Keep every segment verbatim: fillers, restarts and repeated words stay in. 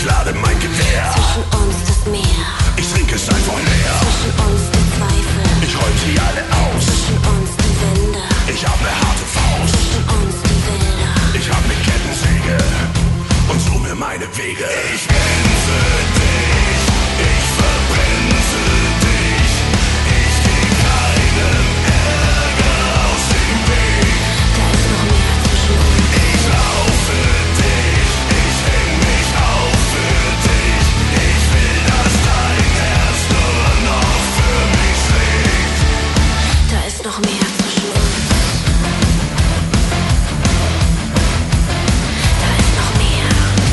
lade mein Gewehr. Zwischen uns das Meer. Ich trinke es einfach leer. Zwischen uns die Zweifel. Ich räum sie alle aus. Zwischen uns die Wände. Ich hab ne harte Faust. Zwischen uns die Wälder. Ich hab ne Kettensäge und suche meine Wege. Ich bin für dich, ich verbrennse dich. Ich geh keinem Ärger aus dem Weg. Da ist noch mehr zwischen uns. Ich lauf für dich, ich häng mich auf für dich. Ich will, dass dein Herz nur noch für mich schlägt. Da ist noch mehr zwischen uns. Da ist noch mehr.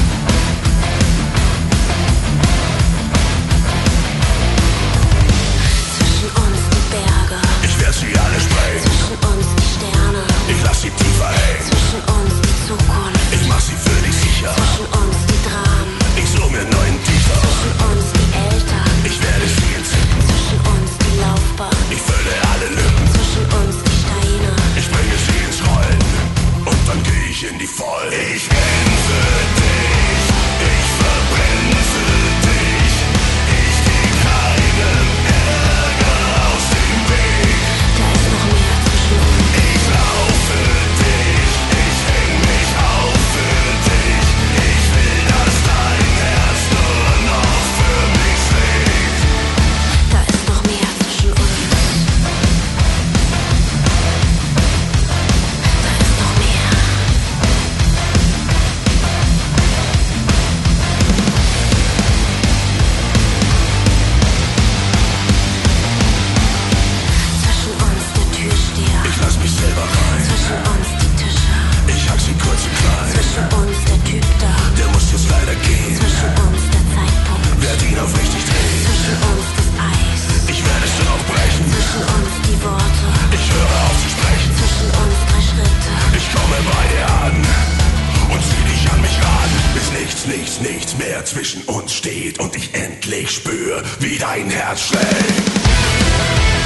Zwischen uns die Berge. Ich werd sie alle sprengen. Zwischen uns die Sterne. Ich lass sie tiefer hängen. Zwischen uns die Zukunft. Ich mach sie für dich sicher. Zwischen uns die Dramen. Ich such mir neuen Teaser. Zwischen uns die Eltern. Ich werde sie entzücken. Zwischen uns die Laufbahn. Ich fülle alle Lücken. Zwischen uns die Steine. Ich bringe sie ins Rollen. Und dann geh ich in die Vollen. Ich bin für dich. Ich verbrennse dich. Ich geh keinem Ärger aus dem Weg. Da ist noch mehr zwischen uns. Ich lauf für dich. Ich häng mich auf für dich. Ich will, dass dein Herz nur noch für mich schlägt. Da ist noch mehr zwischen uns. Da ist noch mehr. Zwischen uns der Türsteher. Ich lass mich selber rein. Zwischen uns die Tische. Ich hack sie kurz und klein. Zwischen uns der Typ da. Der muss jetzt leider gehen. Zwischen uns der Zeitpunkt. Werd ihn auf richtig drehen. Zwischen uns das Eis. Ich werde es dann auch brechen. Zwischen uns die Worte. Ich höre auf zu sprechen. Zwischen uns drei Schritte. Ich komme bei dir an und zieh dich an mich ran, bis nichts, nichts, nichts mehr zwischen uns steht und ich endlich spür, wie dein Herz schlägt.